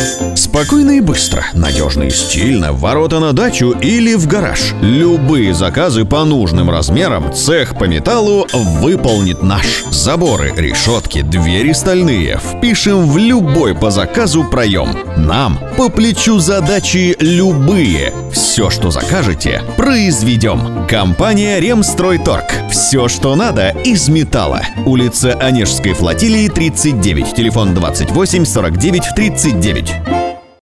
Спокойно и быстро, надежно и стильно, ворота на дачу или в гараж. Любые заказы по нужным размерам цех по металлу выполнит наш. Заборы, решетки, двери стальные. Впишем в любой по заказу проем. Нам по плечу задачи любые. Все, что закажете, произведем. Компания Ремстройторг. Все, что надо, из металла. Улица Онежской флотилии, 39. Телефон 28 49 39.